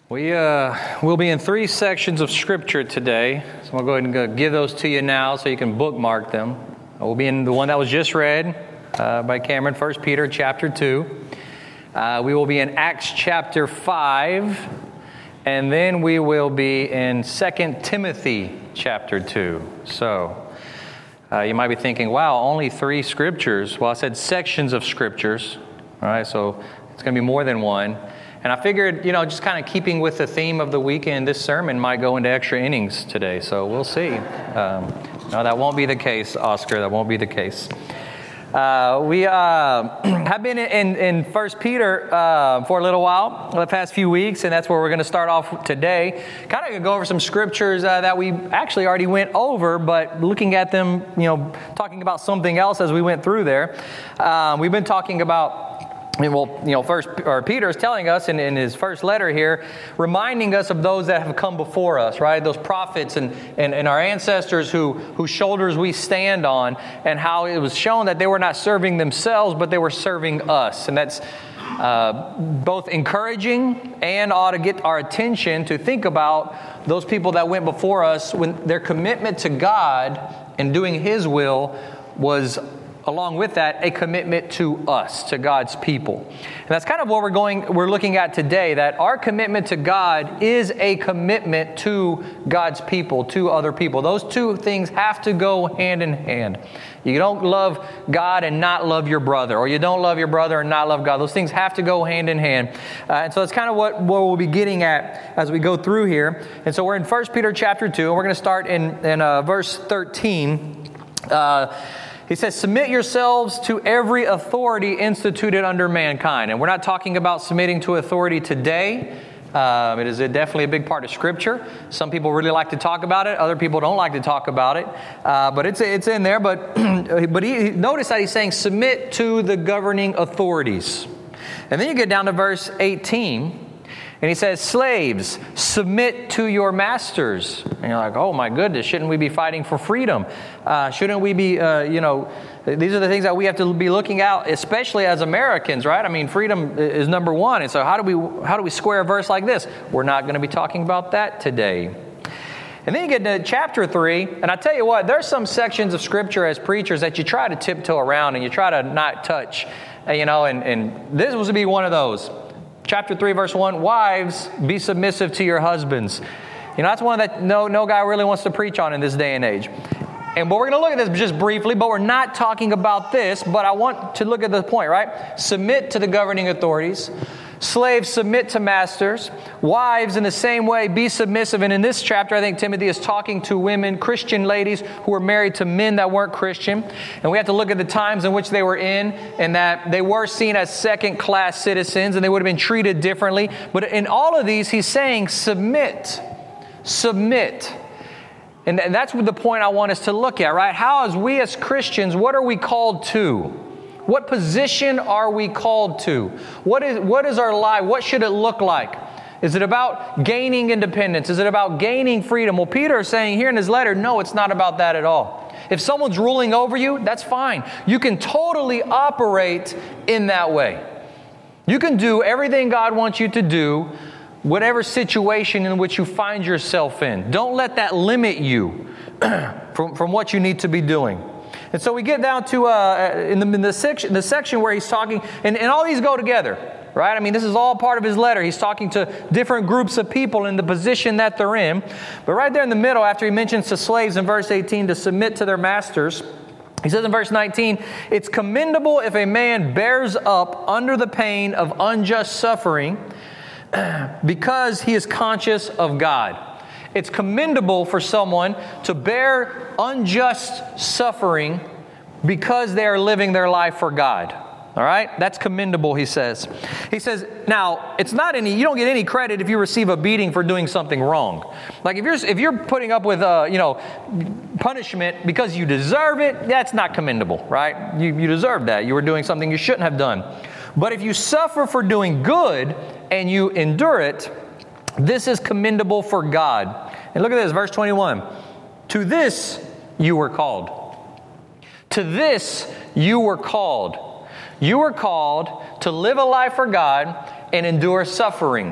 We'll be in 3 sections of Scripture today, so I'll go ahead and give those to you now so you can bookmark them. We'll be in the one that was just read by Cameron, 1 Peter chapter 2. We will be in Acts chapter 5, and then we will be in 2 Timothy chapter 2. So you might be thinking, wow, only 3 scriptures. Well, I said sections of scriptures, all right, so it's going to be more than one. And I figured, just kind of keeping with the theme of the weekend, this sermon might go into extra innings today. So we'll see. No, that won't be the case, Oscar. That won't be the case. We have been in 1 Peter for a little while, the past few weeks, and that's where we're going to start off today. Kind of go over some scriptures that we actually already went over, but looking at them, talking about something else as we went through there. We've been talking about, Peter is telling us in his first letter here, reminding us of those that have come before us, right? Those prophets and our ancestors whose shoulders we stand on, and how it was shown that they were not serving themselves, but they were serving us. And that's both encouraging and ought to get our attention to think about those people that went before us when their commitment to God and doing His will was, along with that, a commitment to us, to God's people. And that's kind of what we're looking at today, that our commitment to God is a commitment to God's people, to other people. Those two things have to go hand in hand. You don't love God and not love your brother, or you don't love your brother and not love God. Those things have to go hand in hand. And so that's kind of what we'll be getting at as we go through here. And so we're in 1 Peter chapter 2, and we're going to start in verse 13. He says, submit yourselves to every authority instituted under mankind. And we're not talking about submitting to authority today. It is definitely a big part of Scripture. Some people really like to talk about it. Other people don't like to talk about it. But it's in there. But notice that he's saying submit to the governing authorities. And then you get down to verse 18. And he says, slaves, submit to your masters. And you're like, oh my goodness, shouldn't we be fighting for freedom? Shouldn't we be, these are the things that we have to be looking at, especially as Americans, right? I mean, freedom is number one. And so how do we square a verse like this? We're not going to be talking about that today. And then you get to chapter 3, and I tell you what, there's some sections of Scripture as preachers that you try to tiptoe around and you try to not touch, and this was to be one of those. Chapter 3, verse 1, wives, be submissive to your husbands. That's one that no guy really wants to preach on in this day and age. And we're going to look at this just briefly, but we're not talking about this, but I want to look at the point, right? Submit to the governing authorities. Slaves, submit to masters. Wives, in the same way, be submissive. And in this chapter, I think Timothy is talking to women, Christian ladies who were married to men that weren't Christian. And we have to look at the times in which they were in, and that they were seen as second-class citizens, and they would have been treated differently. But in all of these, he's saying, submit. Submit. And that's the point I want us to look at, right? How, as we as Christians, what are we called to? What position are we called to? What is our life? What should it look like? Is it about gaining independence? Is it about gaining freedom? Well, Peter is saying here in his letter, no, it's not about that at all. If someone's ruling over you, that's fine. You can totally operate in that way. You can do everything God wants you to do, whatever situation in which you find yourself in. Don't let that limit you from what you need to be doing. And so we get down to in the section where he's talking, and all these go together, right? I mean, this is all part of his letter. He's talking to different groups of people in the position that they're in. But right there in the middle, after he mentions to slaves in verse 18 to submit to their masters, he says in verse 19, it's commendable if a man bears up under the pain of unjust suffering because he is conscious of God. It's commendable for someone to bear unjust suffering because they are living their life for God. All right? That's commendable, he says. He says, now, you don't get any credit if you receive a beating for doing something wrong. Like if you're putting up with, punishment because you deserve it, that's not commendable, right? You deserve that. You were doing something you shouldn't have done. But if you suffer for doing good and you endure it, this is commendable for God. And look at this, verse 21. To this you were called. To this you were called. You were called to live a life for God and endure suffering.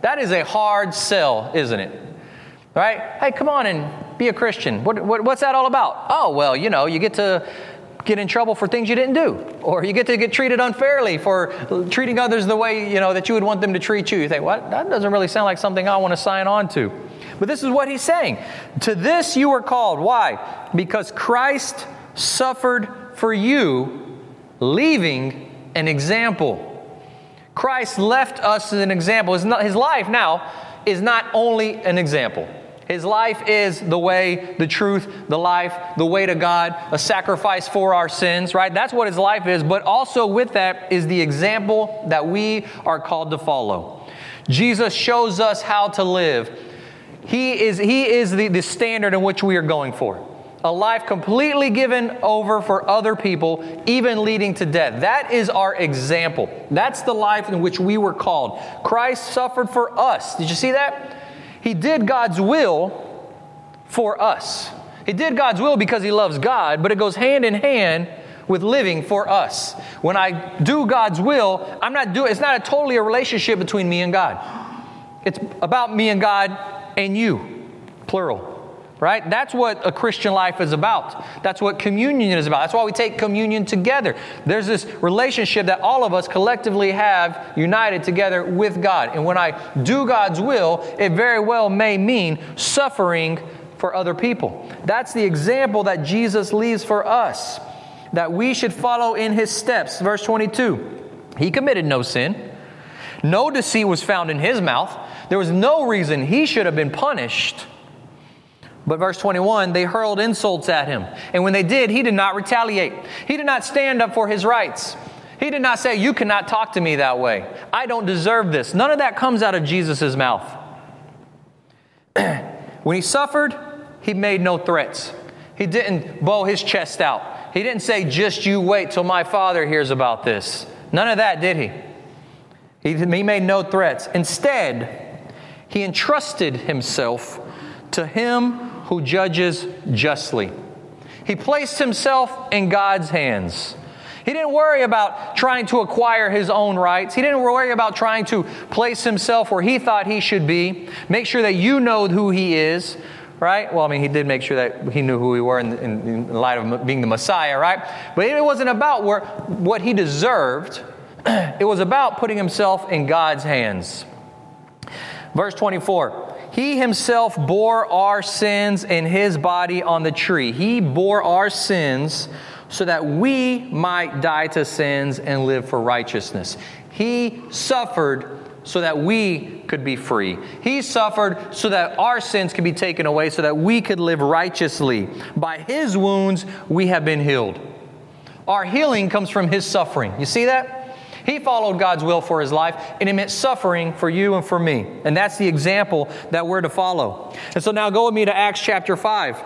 That is a hard sell, isn't it? Right? Hey, come on and be a Christian. What's that all about? Oh, well, you get to get in trouble for things you didn't do. Or you get to get treated unfairly for treating others the way, that you would want them to treat you. You think, what? That doesn't really sound like something I want to sign on to. But this is what he's saying. To this you were called. Why? Because Christ suffered for you, leaving an example. Christ left us as an example. His life now is not only an example. His life is the way, the truth, the life, the way to God, a sacrifice for our sins, right? That's what his life is. But also with that is the example that we are called to follow. Jesus shows us how to live. He is the standard in which we are going for. A life completely given over for other people, even leading to death. That is our example. That's the life in which we were called. Christ suffered for us. Did you see that? He did God's will for us. He did God's will because he loves God, but it goes hand in hand with living for us. When I do God's will, it's not totally a relationship between me and God. It's about me and God and you, plural. Right? That's what a Christian life is about. That's what communion is about. That's why we take communion together. There's this relationship that all of us collectively have united together with God. And when I do God's will, it very well may mean suffering for other people. That's the example that Jesus leaves for us, that we should follow in his steps. Verse 22, he committed no sin. No deceit was found in his mouth. There was no reason he should have been punished. But verse 21, they hurled insults at him. And when they did, he did not retaliate. He did not stand up for his rights. He did not say, you cannot talk to me that way. I don't deserve this. None of that comes out of Jesus' mouth. When he suffered, he made no threats. He didn't bow his chest out. He didn't say, just you wait till my Father hears about this. None of that, did he? He made no threats. Instead, he entrusted himself to him who judges justly. He placed himself in God's hands. He didn't worry about trying to acquire his own rights. He didn't worry about trying to place himself where he thought he should be. Make sure that you know who he is, right? Well, he did make sure that he knew who we were in light of being the Messiah, right? But it wasn't about what he deserved. It was about putting himself in God's hands. Verse 24. He himself bore our sins in his body on the tree. He bore our sins so that we might die to sins and live for righteousness. He suffered so that we could be free. He suffered so that our sins could be taken away, so that we could live righteously. By his wounds, we have been healed. Our healing comes from his suffering. You see that? He followed God's will for his life, and it meant suffering for you and for me. And that's the example that we're to follow. And so now go with me to Acts chapter 5.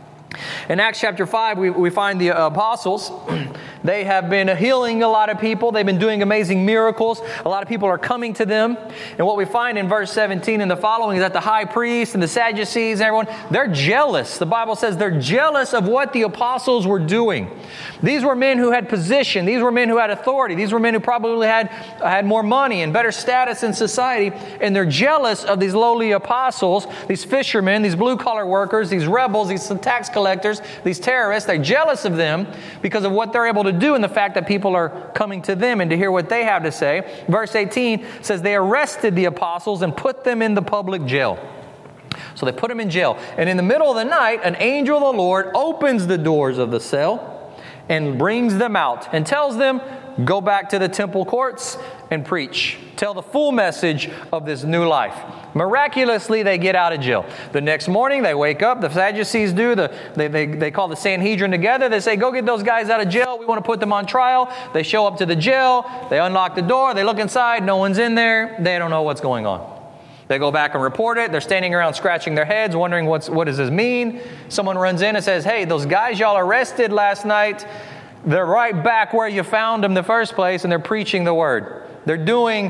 In Acts chapter 5, we find the apostles. They have been healing a lot of people. They've been doing amazing miracles. A lot of people are coming to them. And what we find in verse 17 and the following is that the high priest and the Sadducees and everyone, they're jealous. The Bible says they're jealous of what the apostles were doing. These were men who had position. These were men who had authority. These were men who probably had more money and better status in society. And they're jealous of these lowly apostles, these fishermen, these blue-collar workers, these rebels, these tax collectors, these terrorists. They're jealous of them because of what they're able to do and the fact that people are coming to them and to hear what they have to say. Verse 18 says they arrested the apostles and put them in the public jail. So they put them in jail. And in the middle of the night, an angel of the Lord opens the doors of the cell and brings them out and tells them, go back to the temple courts and preach. Tell the full message of this new life. Miraculously, they get out of jail. The next morning, they wake up. The Sadducees do. They call the Sanhedrin together. They say, go get those guys out of jail. We want to put them on trial. They show up to the jail. They unlock the door. They look inside. No one's in there. They don't know what's going on. They go back and report it. They're standing around scratching their heads, wondering what does this mean? Someone runs in and says, hey, those guys y'all arrested last night, they're right back where you found them in the first place, and they're preaching the word. They're doing,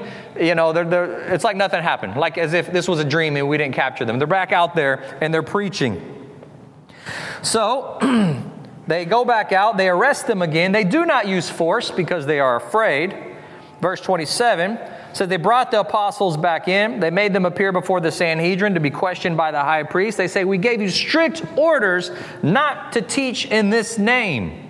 it's like nothing happened, like as if this was a dream and we didn't capture them. They're back out there and they're preaching. So they go back out, they arrest them again. They do not use force because they are afraid. Verse 27 It says they brought the apostles back in. They made them appear before the Sanhedrin to be questioned by the high priest. They say, we gave you strict orders not to teach in this name.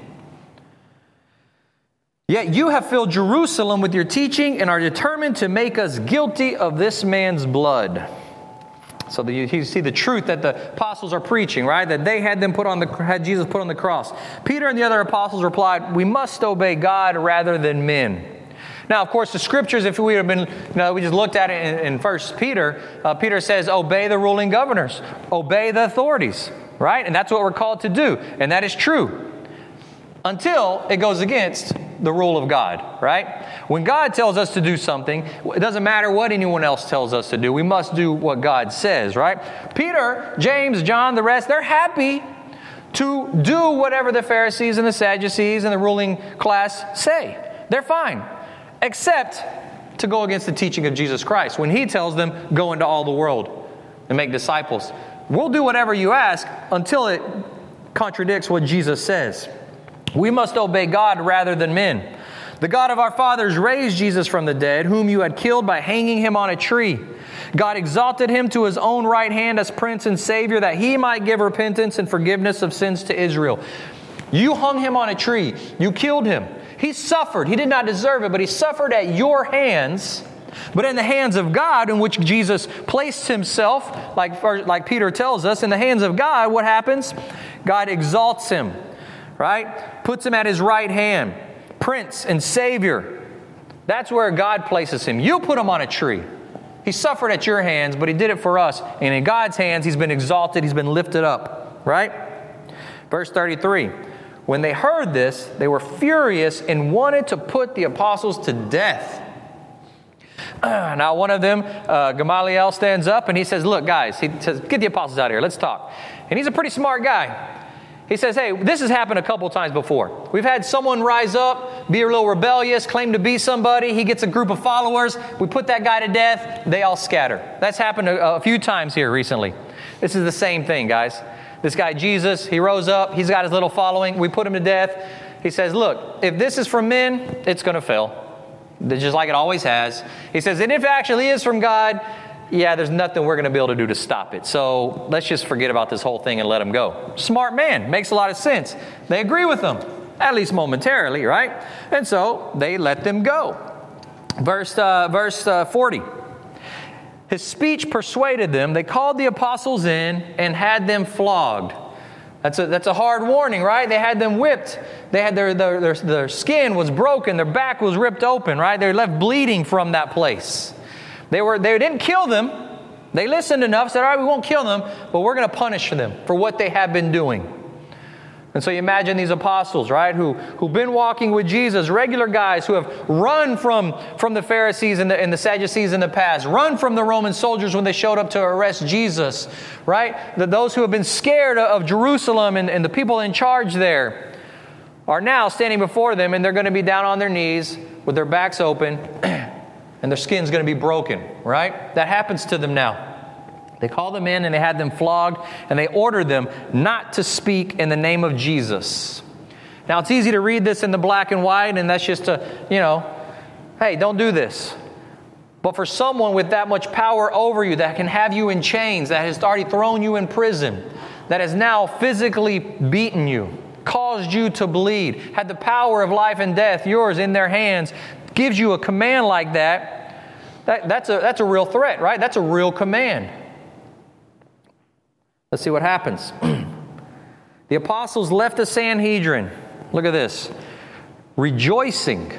Yet you have filled Jerusalem with your teaching and are determined to make us guilty of this man's blood. So you see the truth that the apostles are preaching, right? That they had Jesus put on the cross. Peter and the other apostles replied, we must obey God rather than men. Now, of course, the scriptures, if we have been, we just looked at it in 1 Peter. Peter says, obey the ruling governors, obey the authorities, right? And that's what we're called to do. And that is true until it goes against the rule of God, right? When God tells us to do something, it doesn't matter what anyone else tells us to do. We must do what God says, right? Peter, James, John, the rest, they're happy to do whatever the Pharisees and the Sadducees and the ruling class say. They're fine, except to go against the teaching of Jesus Christ. When He tells them, go into all the world and make disciples. We'll do whatever you ask until it contradicts what Jesus says. We must obey God rather than men. The God of our fathers raised Jesus from the dead, whom you had killed by hanging Him on a tree. God exalted Him to His own right hand as Prince and Savior, that He might give repentance and forgiveness of sins to Israel. You hung Him on a tree. You killed Him. He suffered. He did not deserve it, but He suffered at your hands. But in the hands of God, in which Jesus placed Himself, like Peter tells us, in the hands of God, what happens? God exalts Him, right? Puts Him at His right hand. Prince and Savior. That's where God places Him. You put Him on a tree. He suffered at your hands, but He did it for us. And in God's hands, He's been exalted. He's been lifted up, right? Verse 33. When they heard this, they were furious and wanted to put the apostles to death. Now one of them, Gamaliel, stands up and he says, look, guys, he says, get the apostles out of here. Let's talk. And he's a pretty smart guy. He says, hey, this has happened a couple times before. We've had someone rise up, be a little rebellious, claim to be somebody. He gets a group of followers. We put that guy to death. They all scatter. That's happened a few times here recently. This is the same thing, guys. This guy, Jesus, he rose up. He's got his little following. We put him to death. He says, look, if this is from men, it's going to fail. Just like it always has. He says, and if it actually is from God, yeah, there's nothing we're going to be able to do to stop it. So let's just forget about this whole thing and let him go. Smart man. Makes a lot of sense. They agree with him, at least momentarily, right? And so they let them go. Verse 40. His speech persuaded them. They called the apostles in and had them flogged. That's a hard warning, right? They had them whipped. They had their skin was broken. Their back was ripped open, right? They're left bleeding from that place. They didn't kill them. They listened enough, said, all right, we won't kill them, but we're going to punish them for what they have been doing. And so you imagine these apostles, right, who've been walking with Jesus, regular guys who have run from the Pharisees and the Sadducees in the past, run from the Roman soldiers when they showed up to arrest Jesus, right? Those who have been scared of Jerusalem and the people in charge there are now standing before them, and they're going to be down on their knees with their backs open, and their skin's going to be broken, right? That happens to them now. They called them in and they had them flogged, and they ordered them not to speak in the name of Jesus. Now, it's easy to read this in the black and white, and that's just hey, don't do this. But for someone with that much power over you that can have you in chains, that has already thrown you in prison, that has now physically beaten you, caused you to bleed, had the power of life and death, yours, in their hands, gives you a command like that's a real threat, right? That's a real command. Let's see what happens. The apostles left the Sanhedrin. Look at this. Rejoicing.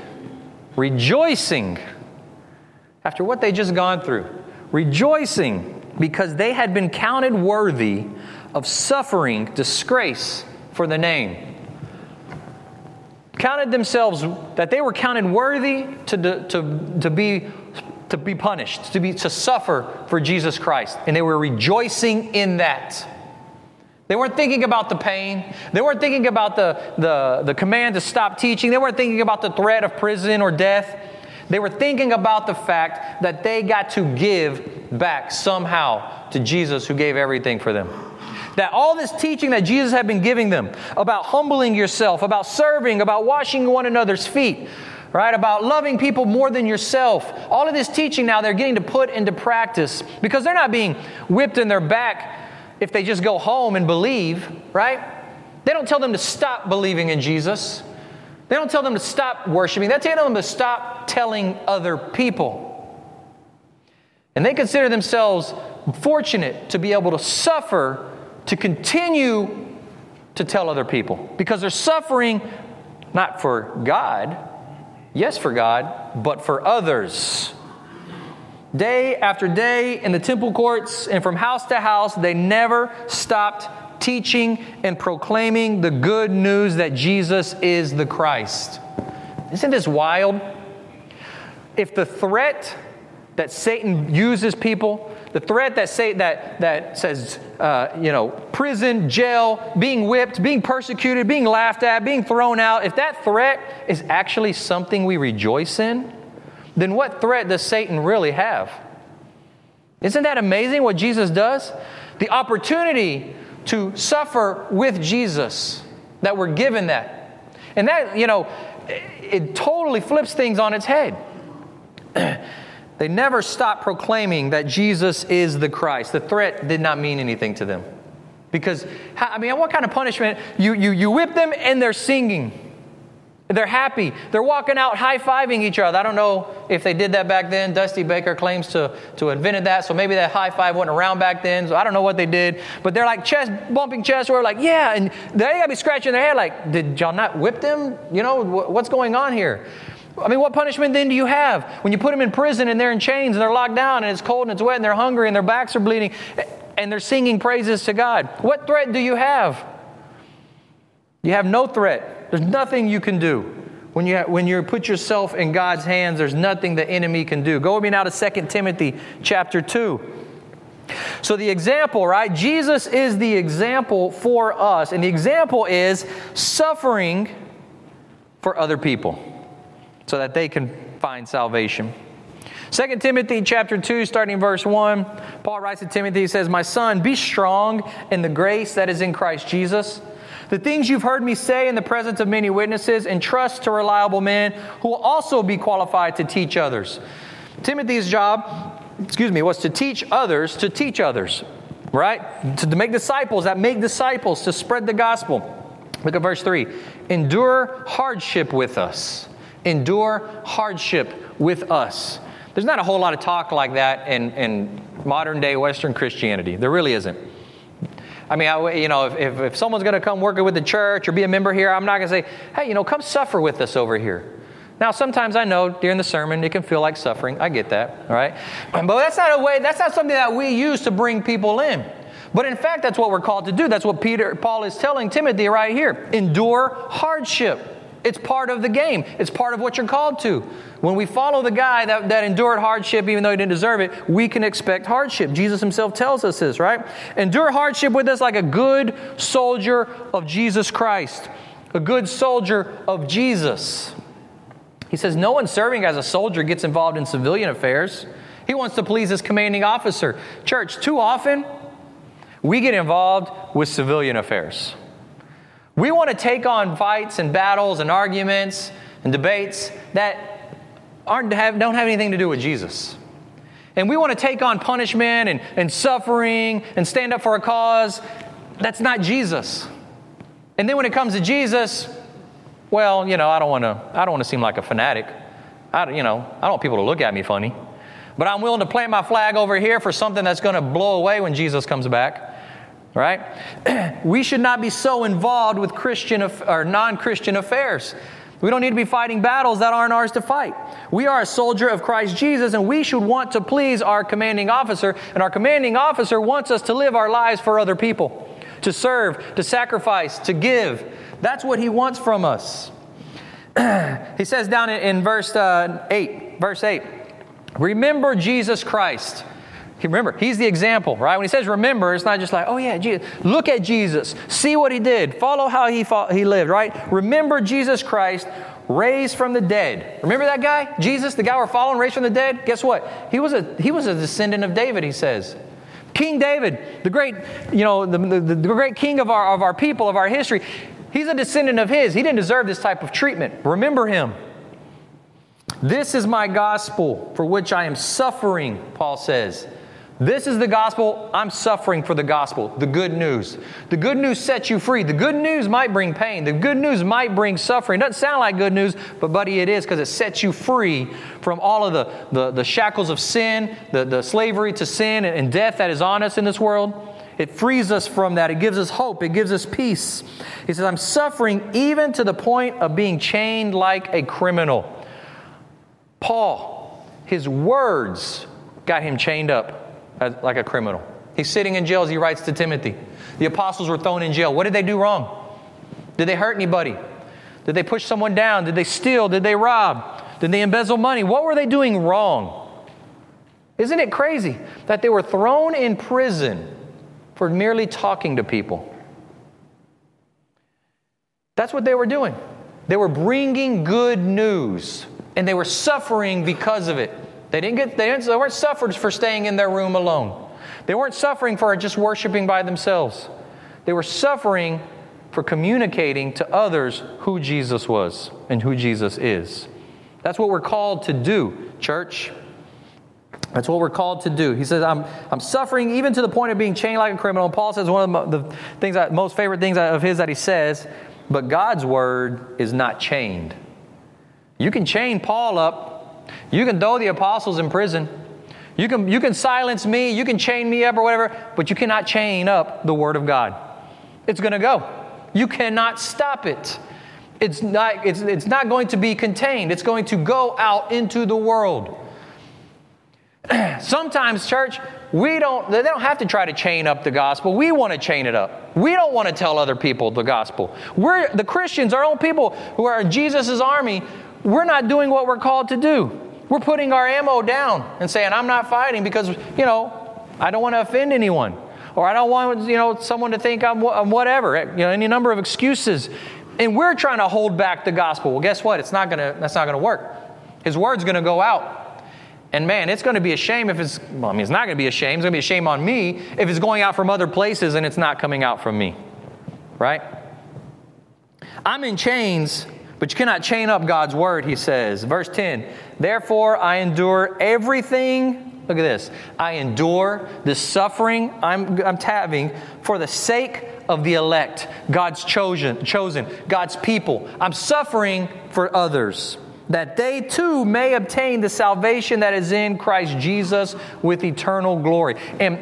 After what they just gone through. Rejoicing because they had been counted worthy of suffering disgrace for the name. Counted themselves, that they were counted worthy to be punished, to suffer for Jesus Christ. And they were rejoicing in that. They weren't thinking about the pain. They weren't thinking about the command to stop teaching. They weren't thinking about the threat of prison or death. They were thinking about the fact that they got to give back somehow to Jesus who gave everything for them. That all this teaching that Jesus had been giving them about humbling yourself, about serving, about washing one another's feet, right? About loving people more than yourself. All of this teaching now they're getting to put into practice because they're not being whipped in their back if they just go home and believe, right? They don't tell them to stop believing in Jesus. They don't tell them to stop worshiping. They tell them to stop telling other people. And they consider themselves fortunate to be able to suffer to continue to tell other people because they're suffering not for God, yes for God, but for others. Day after day in the temple courts and from house to house, they never stopped teaching and proclaiming the good news that Jesus is the Christ. Isn't this wild? If the threat that Satan uses people, the threat that says, prison, jail, being whipped, being persecuted, being laughed at, being thrown out, if that threat is actually something we rejoice in, then what threat does Satan really have? Isn't that amazing what Jesus does? The opportunity to suffer with Jesus, that we're given that. And that, it totally flips things on its head. They never stopped proclaiming that Jesus is the Christ. The threat did not mean anything to them. Because, what kind of punishment? You whip them and they're singing. They're happy. They're walking out high-fiving each other. I don't know if they did that back then. Dusty Baker claims to have invented that, so maybe that high five wasn't around back then. So I don't know what they did. But they're like bumping chests, where like, yeah, and they got to be scratching their head like, did y'all not whip them? What's going on here? What punishment then do you have? When you put them in prison and they're in chains and they're locked down and it's cold and it's wet and they're hungry and their backs are bleeding and they're singing praises to God. What threat do you have? You have no threat. There's nothing you can do. When you put yourself in God's hands, there's nothing the enemy can do. Go with me now to 2 Timothy chapter 2. So the example, right? Jesus is the example for us. And the example is suffering for other people so that they can find salvation. 2 Timothy chapter 2, starting verse 1, Paul writes to Timothy, he says, "My son, be strong in the grace that is in Christ Jesus. The things you've heard me say in the presence of many witnesses, entrust to reliable men who will also be qualified to teach others." Timothy's job, was to teach others, right? To make disciples that make disciples, to spread the gospel. Look at verse 3. Endure hardship with us. Endure hardship with us. There's not a whole lot of talk like that in modern day Western Christianity. There really isn't. If someone's going to come work with the church or be a member here, I'm not going to say, hey, come suffer with us over here. Now, sometimes I know during the sermon it can feel like suffering. I get that, all right? But that's not something that we use to bring people in. But in fact, that's what we're called to do. That's what Paul is telling Timothy right here. Endure hardship. It's part of the game. It's part of what you're called to. When we follow the guy that endured hardship, even though he didn't deserve it, we can expect hardship. Jesus himself tells us this, right? Endure hardship with us like a good soldier of Jesus Christ. A good soldier of Jesus. He says no one serving as a soldier gets involved in civilian affairs. He wants to please his commanding officer. Church, too often, we get involved with civilian affairs. We want to take on fights and battles and arguments and debates that don't have anything to do with Jesus. And we want to take on punishment and suffering and stand up for a cause that's not Jesus. And then when it comes to Jesus, well, I don't want to seem like a fanatic. I don't want people to look at me funny. But I'm willing to plant my flag over here for something that's going to blow away when Jesus comes back. Right? We should not be so involved with Christian or non-Christian affairs. We don't need to be fighting battles that aren't ours to fight. We are a soldier of Christ Jesus, and we should want to please our commanding officer. And our commanding officer wants us to live our lives for other people, to serve, to sacrifice, to give. That's what he wants from us. He says down in verse 8, remember Jesus Christ. Remember, he's the example, right? When he says remember, it's not just like, oh yeah, Jesus. Look at Jesus. See what he did. Follow how he lived, right? Remember Jesus Christ, raised from the dead. Remember that guy? Jesus, the guy we're following, raised from the dead? Guess what? He was a descendant of David, he says. King David, the great, the great king of our people, of our history. He's a descendant of his. He didn't deserve this type of treatment. Remember him. This is my gospel for which I am suffering, Paul says. This is the gospel. I'm suffering for the gospel, the good news. The good news sets you free. The good news might bring pain. The good news might bring suffering. It doesn't sound like good news, but buddy, it is, because it sets you free from all of the shackles of sin, the slavery to sin and death that is on us in this world. It frees us from that. It gives us hope. It gives us peace. He says, I'm suffering even to the point of being chained like a criminal. Paul, his words got him chained up like a criminal. He's sitting in jail as he writes to Timothy. The apostles were thrown in jail. What did they do wrong? Did they hurt anybody? Did they push someone down? Did they steal? Did they rob? Did they embezzle money? What were they doing wrong? Isn't it crazy that they were thrown in prison for merely talking to people? That's what they were doing. They were bringing good news, and they were suffering because of it. They weren't suffering for staying in their room alone. They weren't suffering for just worshiping by themselves. They were suffering for communicating to others who Jesus was and who Jesus is. That's what we're called to do, church. That's what we're called to do. He says, I'm suffering even to the point of being chained like a criminal. And Paul says one of the things, most favorite things of his that he says, but God's word is not chained. You can chain Paul up. You can throw the apostles in prison. You can silence me. You can chain me up or whatever, but you cannot chain up the word of God. It's going to go. You cannot stop it. It's not going to be contained. It's going to go out into the world. Sometimes, church, they don't have to try to chain up the gospel. We want to chain it up. We don't want to tell other people the gospel. We're the Christians, our own people who are in Jesus' army. We're not doing what we're called to do. We're putting our ammo down and saying, I'm not fighting because, I don't want to offend anyone. Or I don't want, someone to think I'm whatever. Any number of excuses. And we're trying to hold back the gospel. Well, guess what? That's not going to work. His word's going to go out. And man, it's going to be a shame if it's not going to be a shame. It's going to be a shame on me if it's going out from other places and it's not coming out from me. Right? I'm in chains, but you cannot chain up God's word, he says. Verse 10, therefore I endure everything. Look at this. I endure the suffering I'm having for the sake of the elect, God's chosen, God's people. I'm suffering for others, that they too may obtain the salvation that is in Christ Jesus with eternal glory. And,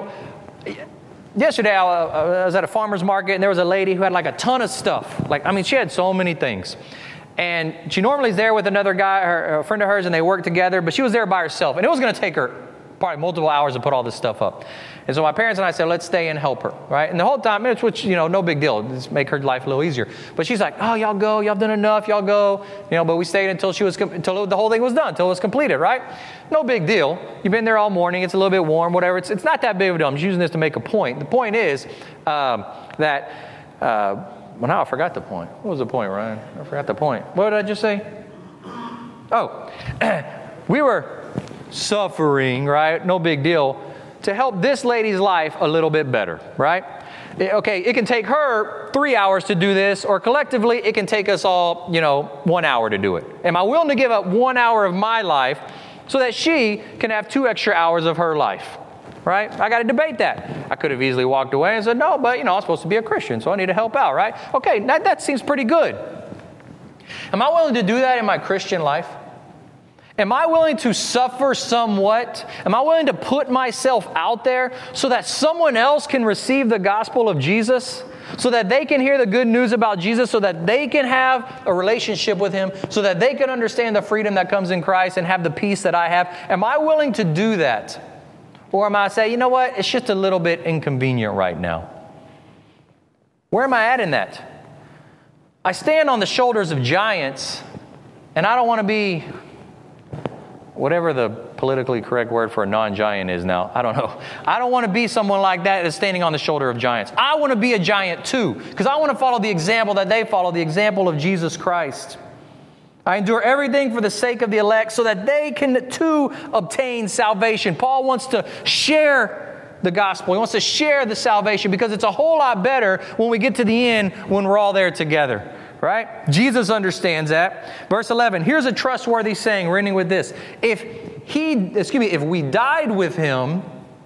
yesterday I was at a farmer's market and there was a lady who had like a ton of stuff. She had so many things. And she normally is there with another guy, a friend of hers, and they work together, but she was there by herself. And it was going to take her probably multiple hours to put all this stuff up. And so my parents and I said, let's stay and help her, right? And the whole time, which, no big deal. Just make her life a little easier. But she's like, oh, y'all go. Y'all done enough. Y'all go. But we stayed until the whole thing was done, until it was completed, right? No big deal. You've been there all morning. It's a little bit warm, whatever. It's not that big of a deal. I'm just using this to make a point. The point is that now I forgot the point. What was the point, Ryan? I forgot the point. What did I just say? Oh, we were suffering, right? No big deal. To help this lady's life a little bit better, right? Okay, it can take her 3 hours to do this, or collectively it can take us all, 1 hour to do it. Am I willing to give up 1 hour of my life so that she can have 2 extra hours of her life? Right? I got to debate that. I could have easily walked away and said, no, but, I'm supposed to be a Christian, so I need to help out, right? Okay, that seems pretty good. Am I willing to do that in my Christian life? Am I willing to suffer somewhat? Am I willing to put myself out there so that someone else can receive the gospel of Jesus? So that they can hear the good news about Jesus, so that they can have a relationship with Him, so that they can understand the freedom that comes in Christ and have the peace that I have? Am I willing to do that? Or am I say, you know what, it's just a little bit inconvenient right now? Where am I at in that? I stand on the shoulders of giants, and I don't want to be whatever the politically correct word for a non-giant is now. I don't know. I don't want to be someone like that that's standing on the shoulder of giants. I want to be a giant too, because I want to follow the example that they follow, the example of Jesus Christ. I endure everything for the sake of the elect so that they can too obtain salvation. Paul wants to share the gospel. He wants to share the salvation because it's a whole lot better when we get to the end when we're all there together. Right? Jesus understands that. Verse 11, here's a trustworthy saying, we're ending with this. If we died with him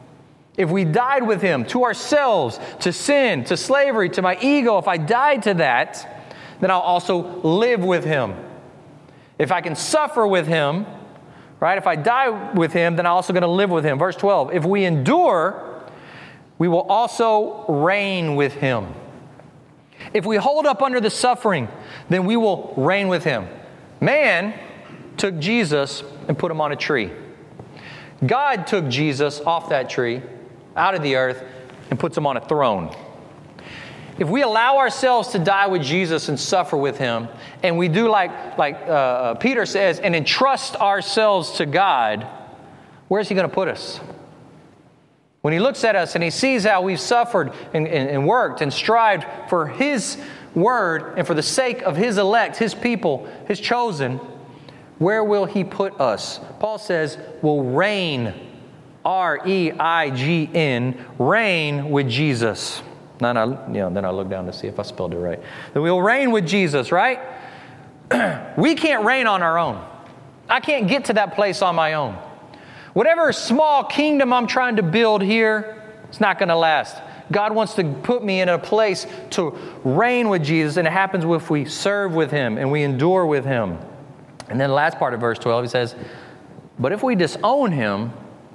to ourselves, to sin, to slavery, to my ego, if I died to that, then I'll also live with him. If I can suffer with him, right? If I die with him, then I'm also going to live with him. Verse 12, if we endure, we will also reign with him. If we hold up under the suffering, then we will reign with him. Man took Jesus and put him on a tree. God took Jesus off that tree, out of the earth, and puts him on a throne. If we allow ourselves to die with Jesus and suffer with him, and we do like Peter says, and entrust ourselves to God, where's he going to put us? When he looks at us and he sees how we've suffered and worked and strived for his word and for the sake of his elect, his people, his chosen, where will he put us? Paul says, we'll reign, R-E-I-G-N, reign with then I look down to see if I spelled it right. Then we'll reign with Jesus, right? We can't reign on our own. I can't get to that place on my own. Whatever small kingdom I'm trying to build here, it's not going to last. God wants to put me in a place to reign with Jesus, and it happens if we serve with him and we endure with him. And then the last part of verse 12, he says, but if we disown him,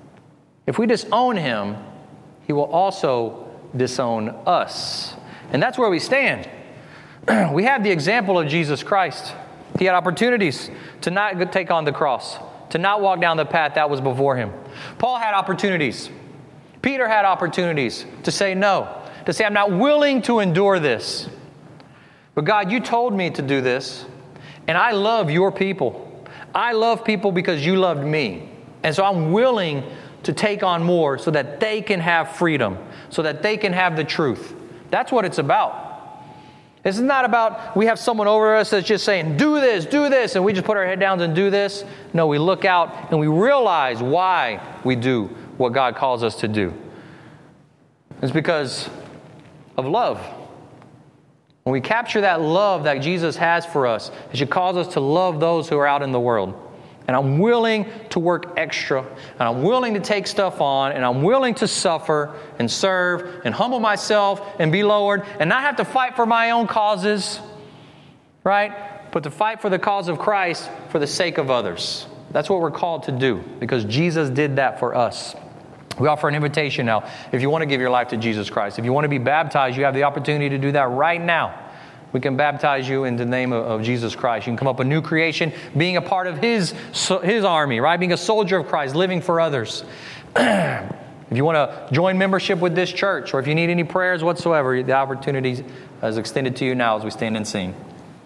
he will also disown us. And that's where we stand. We have the example of Jesus Christ. He had opportunities to not take on the cross, to not walk down the path that was before him. Paul had opportunities. Peter had opportunities to say no, to say, I'm not willing to endure this. But God, you told me to do this, and I love your people. I love people because you loved me. And so I'm willing to take on more so that they can have freedom, so that they can have the truth. That's what it's about. This is not about we have someone over us that's just saying, do this, and we just put our head down and do this. No, we look out and we realize why we do what God calls us to do. It's because of love. When we capture that love that Jesus has for us, it should cause us to love those who are out in the world. And I'm willing to work extra, and I'm willing to take stuff on, and I'm willing to suffer and serve and humble myself and be lowered and not have to fight for my own causes, right? But to fight for the cause of Christ for the sake of others. That's what we're called to do because Jesus did that for us. We offer an invitation now. If you want to give your life to Jesus Christ, if you want to be baptized, you have the opportunity to do that right now. We can baptize you in the name of Jesus Christ. You can come up a new creation, being a part of His army, right? Being a soldier of Christ, living for others. If you want to join membership with this church, or if you need any prayers whatsoever, the opportunity is extended to you now as we stand and sing.